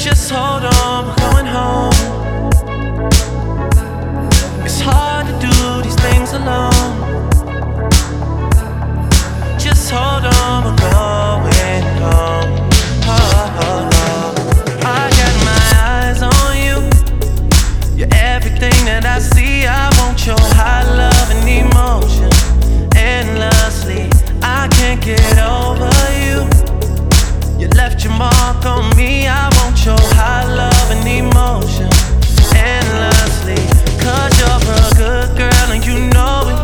Just hold on, we're going home. It's hard to do these things alone. Just hold on, we're going home. I got my eyes on you. You're everything that I see. I want your high love and emotion endlessly. I can't get over you. You left your mark on me. I want your high love and emotion endlessly. Cause you're a good girl and you know it.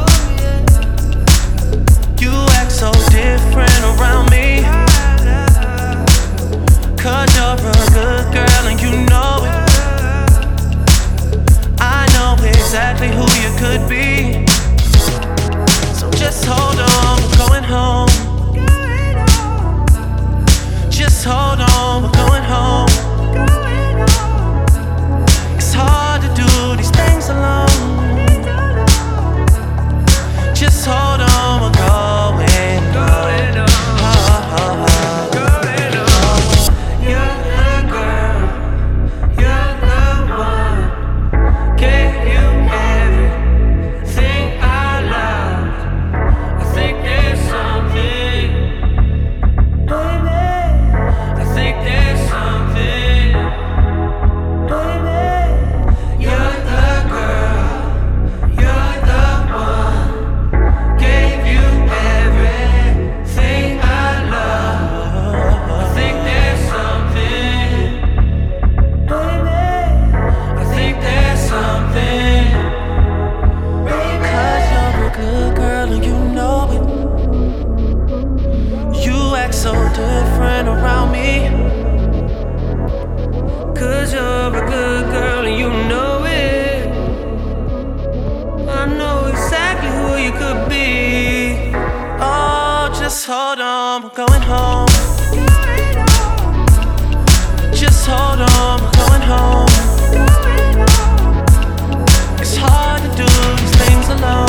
You act so different around me. Cause you're a good girl and you know it. I know exactly who you could be. So just hold on, we're going home. Just hold on, we're going home. It's hard to do these things alone. Just hold on, we're going home. You're the girl, you're the one. Gave you everything I loved. I think there's something, baby. I think there's something, baby. You're the girl, you're the one. Gave you everything I love. I think there's something, baby. I think there's something, baby. Cause you're a good girl and you know it. You act so different around me. Cause you're a good girl and you know it. I know exactly who you could be. Oh, just hold on, we're going home. Just hold on, we're going home. It's hard to do these things alone.